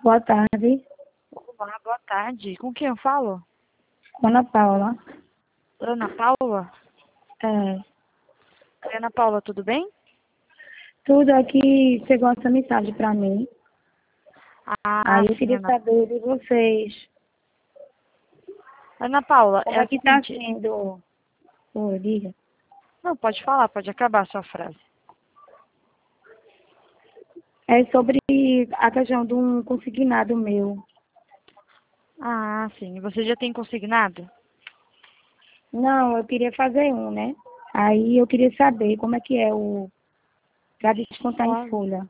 Boa tarde, Olá, boa tarde. Com quem eu falo? Ana Paula. Ana Paula? É, Oi, Ana Paula, tudo bem? tudo aqui chegou essa mensagem para mim. Ah, Aí eu sim, queria Ana. saber de vocês, Ana Paula, como é é o que está seguinte. sendo. Oi, diga. Não, pode falar, pode acabar a sua frase. É sobre a questão de um consignado meu. Ah, sim. Você já tem consignado? Não, eu queria fazer um, né? Aí eu queria saber como é que é o para descontar em Claro. folha.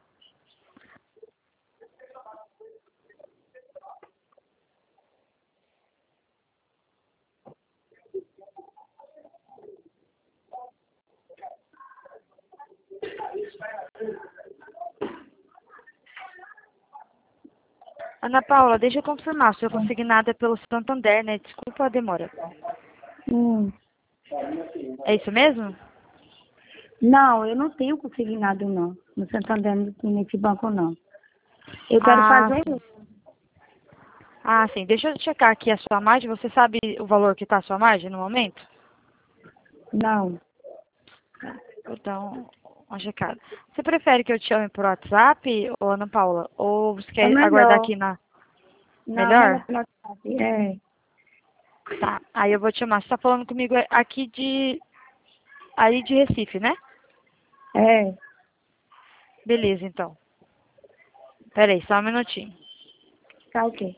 Ana Paula, deixa eu confirmar. O seu consignado é pelo Santander, né? Desculpa a demora. Hum. É isso mesmo? Não, eu não tenho consignado não. No Santander, nesse banco não. Eu quero Ah, fazer sim. um. Ah, sim. Deixa eu checar aqui a sua margem. Você sabe o valor que está a sua margem no momento? Não. Vou dar uma checada. Você prefere que eu te chame por WhatsApp, ou Ana Paula? Ou você É quer aguardar melhor. aqui na... Não, melhor Melhor? pelo WhatsApp. É. Tá. Aí eu vou te chamar. Você tá falando comigo aqui de... Aí de Recife, né? É. Beleza, então. Pera aí, só um minutinho. Tá ok.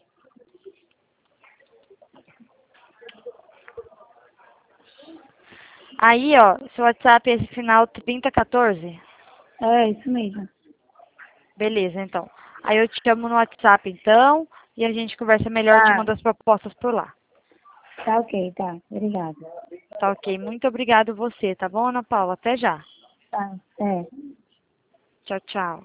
Aí, ó, seu WhatsApp é esse final 3014? É, isso mesmo. Beleza, então. Aí eu te chamo no WhatsApp, então, e a gente conversa melhor, te Tá. mando as propostas por lá. Tá ok, tá. Obrigada. Tá ok? Muito obrigado você, tá bom, Ana Paula? Até já. Tá. É. Tchau, tchau.